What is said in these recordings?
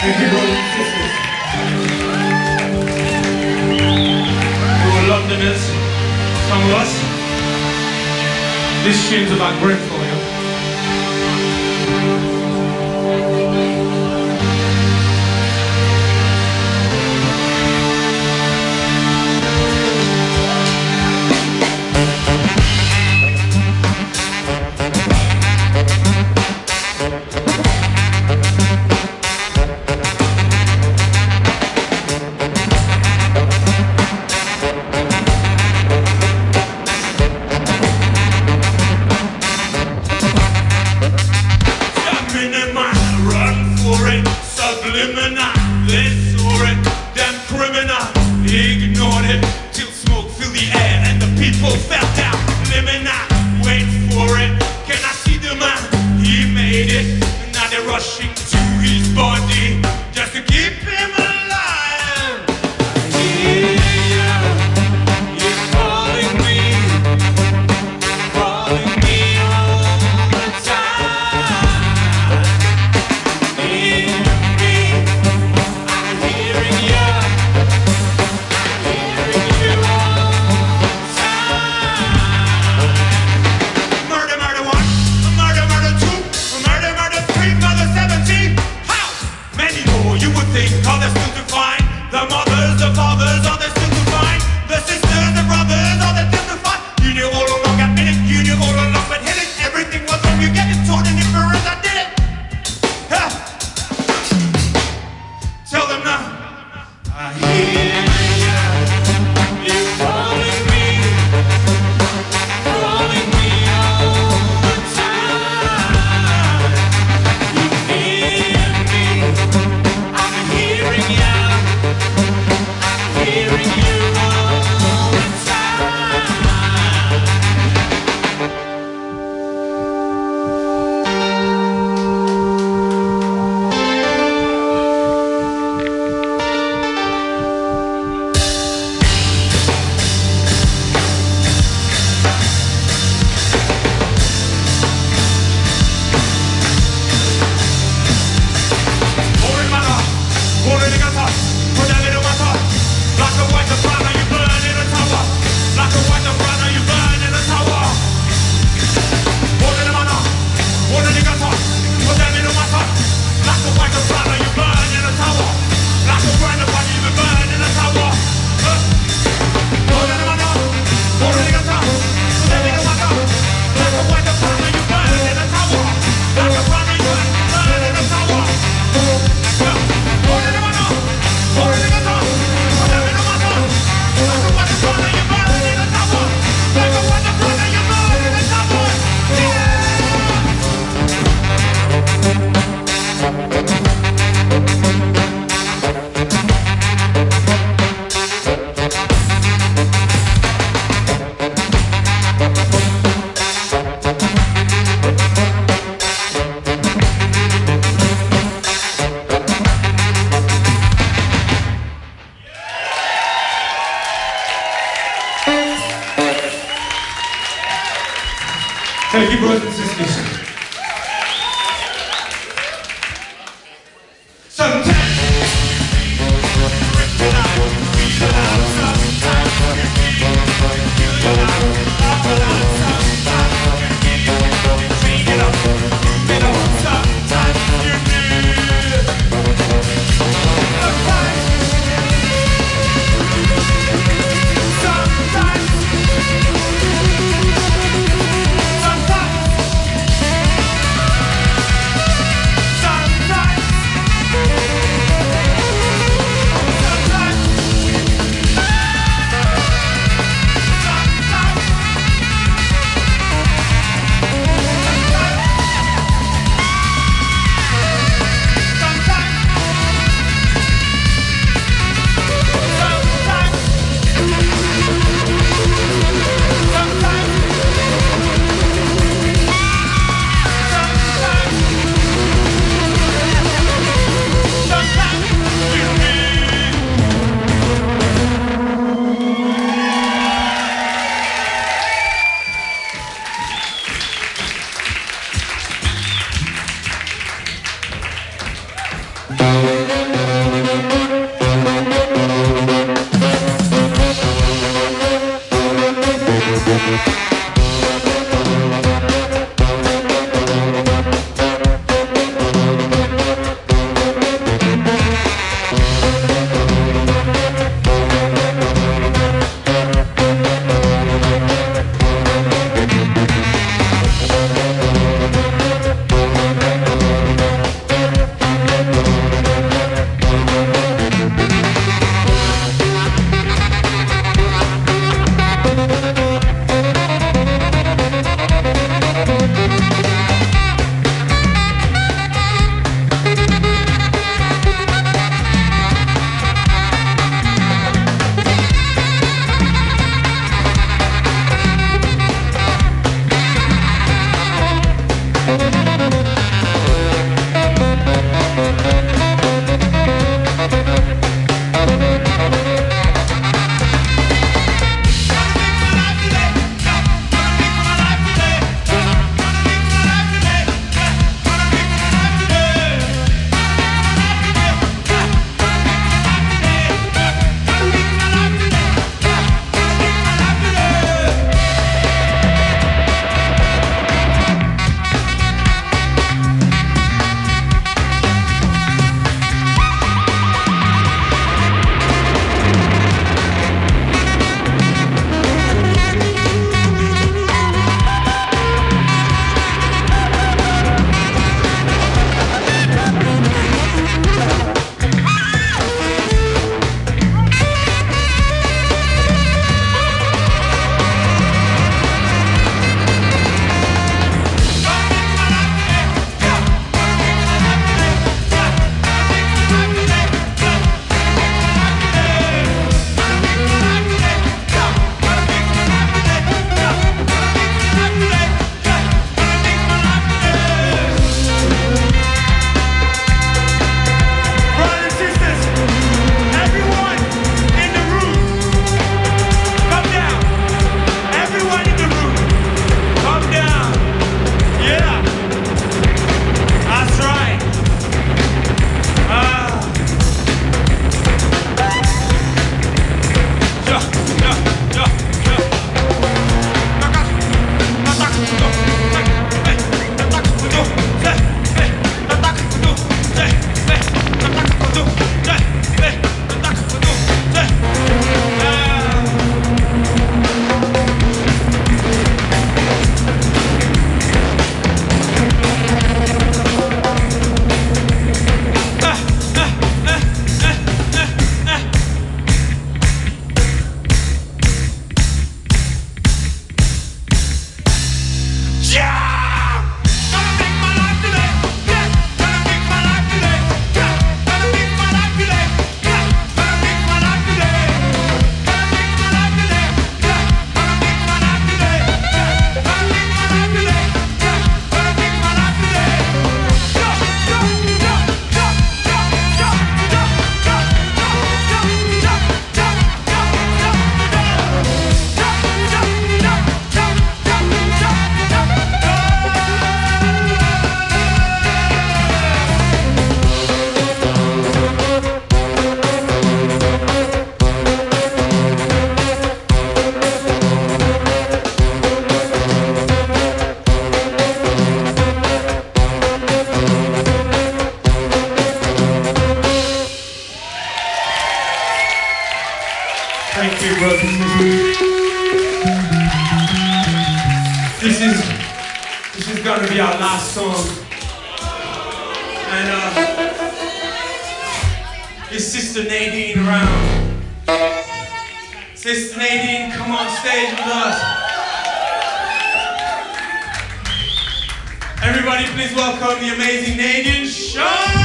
Thank you, brothers and sisters. We were Londoners, some of us. This tune's about grateful, you know. Rushing to his body just to keep him alive. Yeah, you're calling me all the time. Hear me, I'm hearing you all the time. Murder, murder one, murder, murder two, murder, murder three, murder 17. How many more you would think are there still to find? The mothers, the fathers, are there still to find? The sisters, the brothers, are there still to find? You knew all along, admit it, you knew all along, but hit it. Everything was wrong, you get it, torn and different, I did it. Huh. Tell them now. I hear you calling me all the time. You hear me, I'm hearing you all the time. Thank you, brothers and sisters. you, brothers and sisters. This is gonna be our last song. And is Sister Nadine around? Sister Nadine, come on stage with us. Everybody please welcome the amazing Nadine Shaw!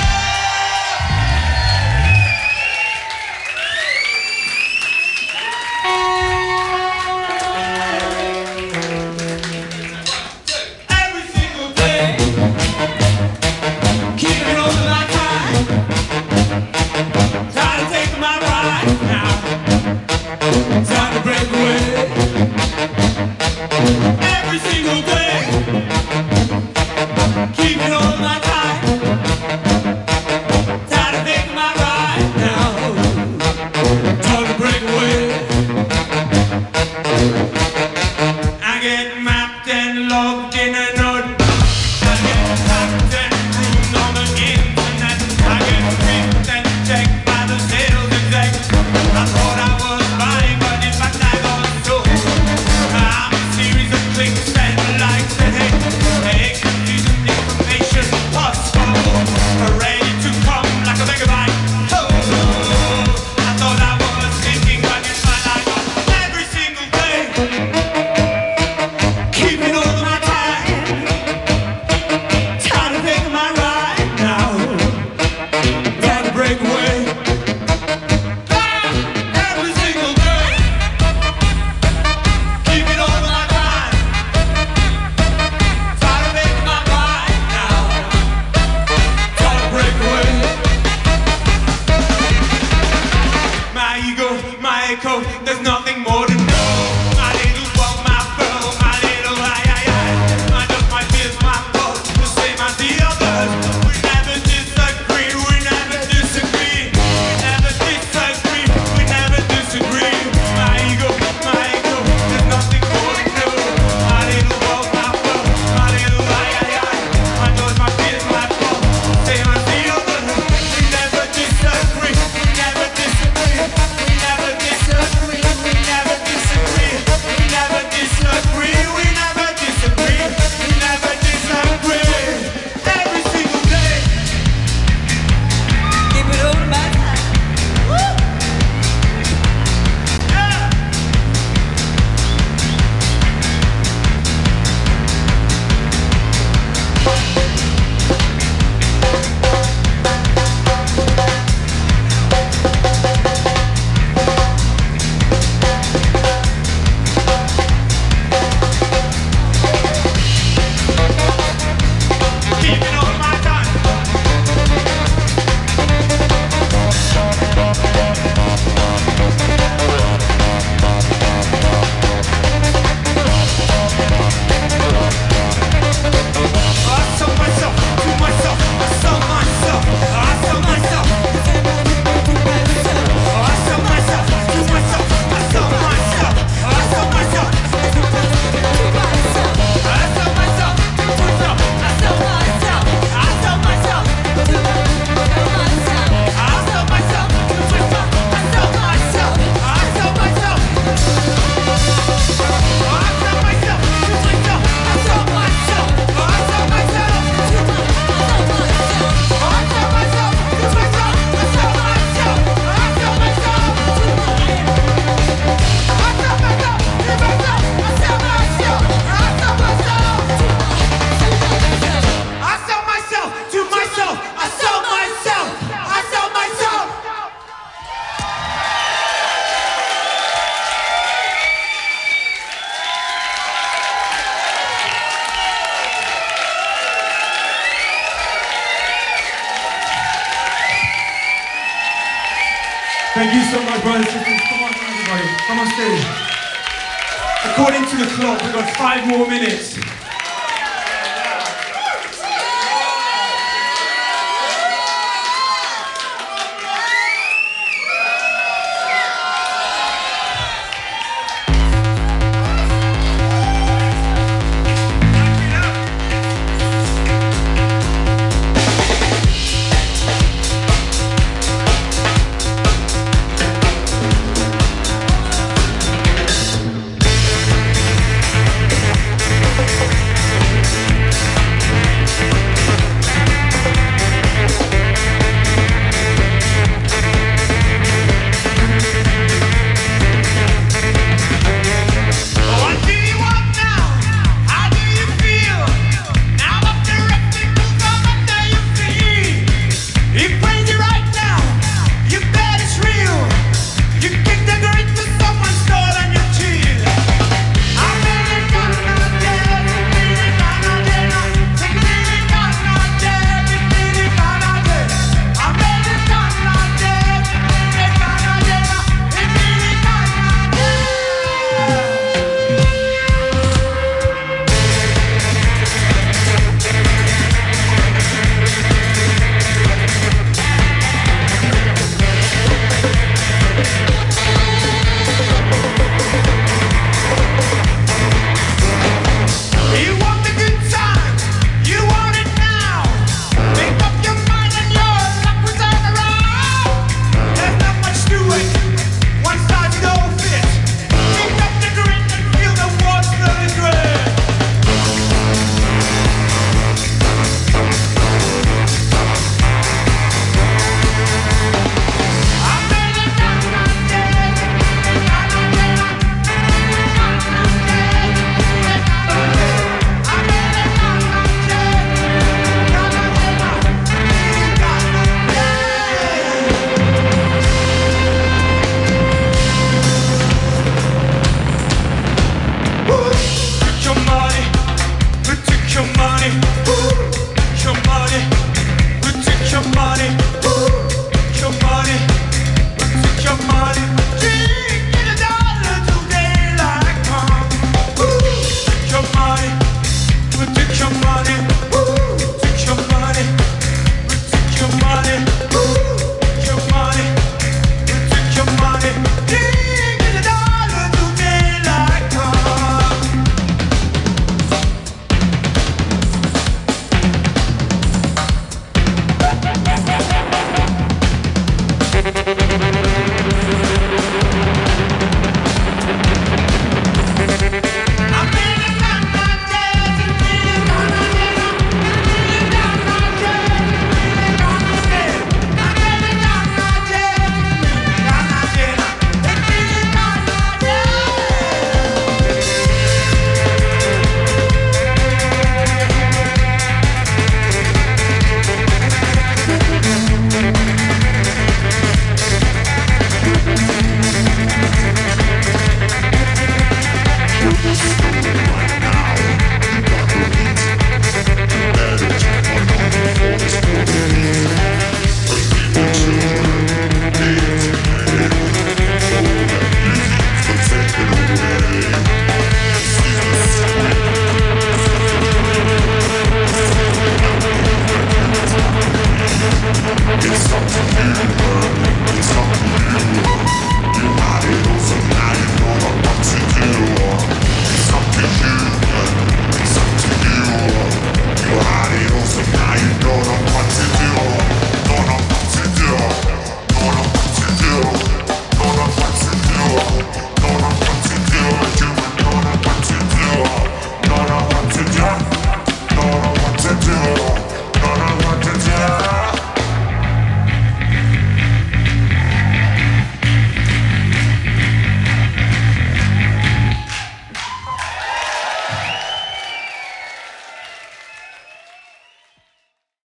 There's nothing more to know. My little boy, my pearl, my little I just my fears, my thoughts, the same as the others. We never disagree, we never disagree. We never disagree, we never disagree. My ego, there's nothing more to know. My little boy, my pearl, my little I just my fears, my thoughts, the same as the others. We never disagree, we never disagree. We never disagree. Thank you so much, brothers and sisters. Come on, everybody. Come on stage. According to the clock, we've got 5 more minutes.